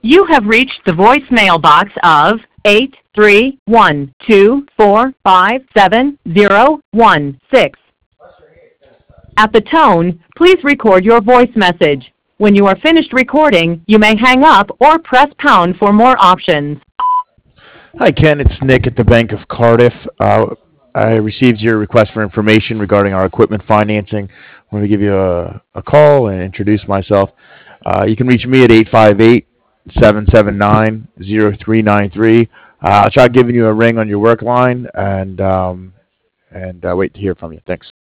You have reached the voicemail box of 83124570016. At the tone, please record your voice message. When you are finished recording, you may hang up or press pound for more options. Hi, Ken. It's Nick at the Bank of Cardiff. I received your request for information regarding our equipment financing. I want to give you a call and introduce myself. You can reach me at 858-779-0393. I'll try giving you a ring on your work line and wait to hear from you. Thanks.